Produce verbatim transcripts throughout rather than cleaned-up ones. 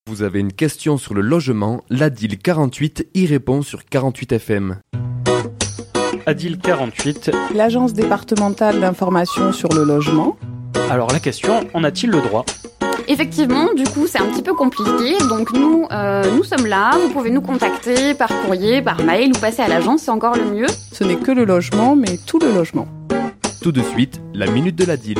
Vous avez une question sur le logement, l'Adil quarante-huit y répond sur quarante-huit F M. Adil quarante-huit. L'Agence départementale d'information sur le logement. Alors la question, en a-t-il le droit ? Effectivement, du coup, c'est un petit peu compliqué. Donc nous, euh, nous sommes là. Vous pouvez nous contacter par courrier, par mail ou passer à l'agence, c'est encore le mieux. Ce n'est que le logement, mais tout le logement. Tout de suite, la minute de l'Adil.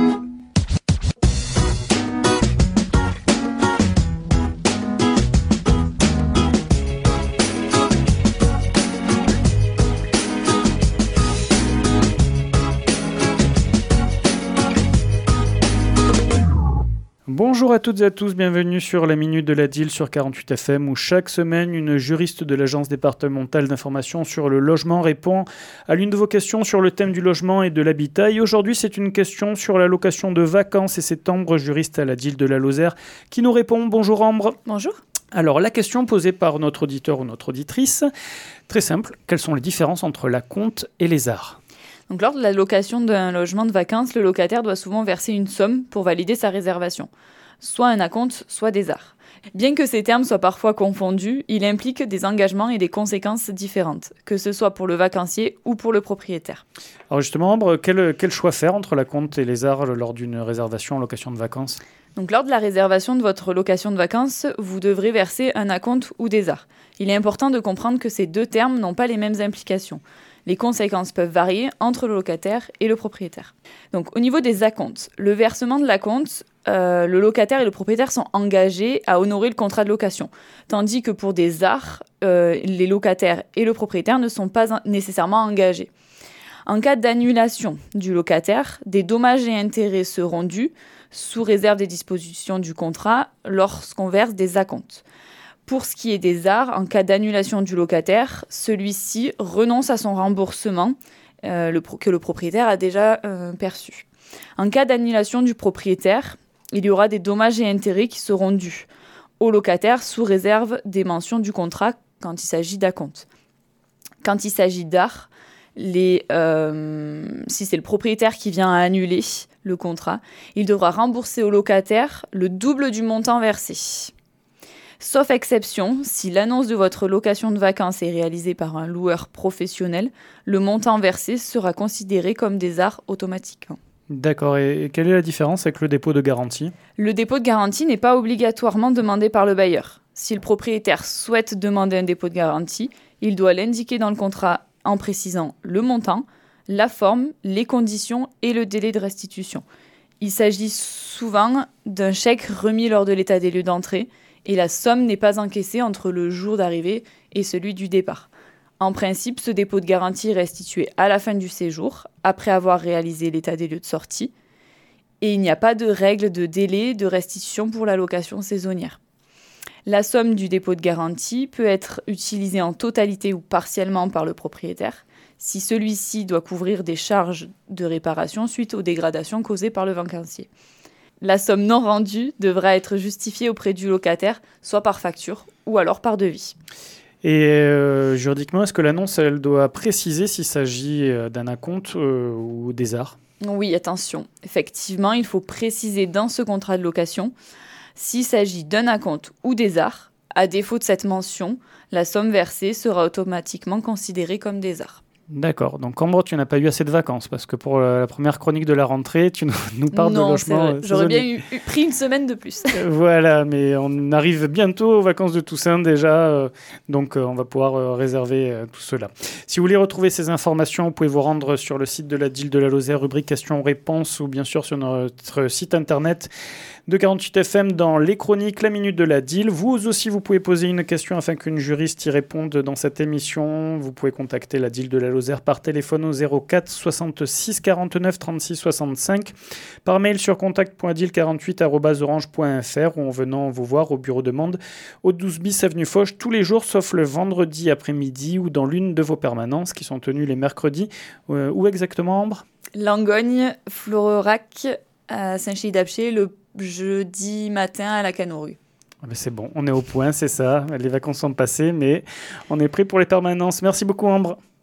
Bonjour à toutes et à tous, bienvenue sur la Minute de l'Adil sur quarante-huit F M où chaque semaine, une juriste de l'Agence départementale d'information sur le logement répond à l'une de vos questions sur le thème du logement et de l'habitat. Et aujourd'hui, c'est une question sur la location de vacances et c'est Ambre, juriste à l'Adil de la Lozère, qui nous répond. Bonjour Ambre. Bonjour. Alors, la question posée par notre auditeur ou notre auditrice, très simple, quelles sont les différences entre l'acompte et les arts ? Donc, lors de la location d'un logement de vacances, le locataire doit souvent verser une somme pour valider sa réservation, soit un acompte, soit des arts. Bien que ces termes soient parfois confondus, il implique des engagements et des conséquences différentes, que ce soit pour le vacancier ou pour le propriétaire. Alors justement, Ambre, quel, quel choix faire entre l'acompte et les arts lors d'une réservation en location de vacances ? Donc, lors de la réservation de votre location de vacances, vous devrez verser un acompte ou des arts. Il est important de comprendre que ces deux termes n'ont pas les mêmes implications. Les conséquences peuvent varier entre le locataire et le propriétaire. Donc, au niveau des acomptes, le versement de l'acompte, euh, le locataire et le propriétaire sont engagés à honorer le contrat de location. Tandis que pour des arts, euh, les locataires et le propriétaire ne sont pas nécessairement engagés. En cas d'annulation du locataire, des dommages et intérêts seront dus sous réserve des dispositions du contrat lorsqu'on verse des acomptes. Pour ce qui est des arts, en cas d'annulation du locataire, celui-ci renonce à son remboursement euh, le pro- que le propriétaire a déjà euh, perçu. En cas d'annulation du propriétaire, il y aura des dommages et intérêts qui seront dus au locataire sous réserve des mentions du contrat quand il s'agit d'acompte. Quand il s'agit d'arts, les, euh, si c'est le propriétaire qui vient à annuler le contrat, il devra rembourser au locataire le double du montant versé. Sauf exception, si l'annonce de votre location de vacances est réalisée par un loueur professionnel, le montant versé sera considéré comme des arts automatiquement. D'accord, et quelle est la différence avec le dépôt de garantie ? Le dépôt de garantie n'est pas obligatoirement demandé par le bailleur. Si le propriétaire souhaite demander un dépôt de garantie, il doit l'indiquer dans le contrat en précisant le montant, la forme, les conditions et le délai de restitution. Il s'agit souvent d'un chèque remis lors de l'état des lieux d'entrée, et la somme n'est pas encaissée entre le jour d'arrivée et celui du départ. En principe, ce dépôt de garantie est restitué à la fin du séjour, après avoir réalisé l'état des lieux de sortie, et il n'y a pas de règle de délai de restitution pour la location saisonnière. La somme du dépôt de garantie peut être utilisée en totalité ou partiellement par le propriétaire, si celui-ci doit couvrir des charges de réparation suite aux dégradations causées par le vacancier. La somme non rendue devra être justifiée auprès du locataire, soit par facture ou alors par devis. Et euh, juridiquement, est-ce que l'annonce elle doit préciser s'il s'agit d'un acompte euh, ou des arts ? Oui, attention. Effectivement, il faut préciser dans ce contrat de location s'il s'agit d'un acompte ou des arts. À défaut de cette mention, la somme versée sera automatiquement considérée comme des arts. D'accord. Donc, Ambre, tu n'as pas eu assez de vacances parce que pour la première chronique de la rentrée, tu nous parles non, de logement. Non, j'aurais bien eu, eu, pris une semaine de plus. Voilà, mais on arrive bientôt aux vacances de Toussaint déjà, euh, donc euh, on va pouvoir euh, réserver euh, tout cela. Si vous voulez retrouver ces informations, vous pouvez vous rendre sur le site de l'Adil de la Lozère, rubrique questions-réponses, ou bien sûr sur notre site internet de quarante-huit F M dans les chroniques La Minute de l'Adil. Vous aussi, vous pouvez poser une question afin qu'une juriste y réponde dans cette émission. Vous pouvez contacter l'Adil de la Lozère par téléphone au zéro quatre soixante-six quarante-neuf trente-six soixante-cinq, par mail sur contact point adil quarante-huit arobase orange point f r ou en venant vous voir au bureau de Mende au douze bis avenue Foch tous les jours sauf le vendredi après-midi ou dans l'une de vos permanences qui sont tenues les mercredis. Euh, où exactement, Ambre ? Langogne, Floreраc, à Saint-Chély-d'Apcher, le jeudi matin à la Canourue. Ah ben c'est bon, on est au point, c'est ça. Les vacances sont passées, mais on est prêt pour les permanences. Merci beaucoup, Ambre.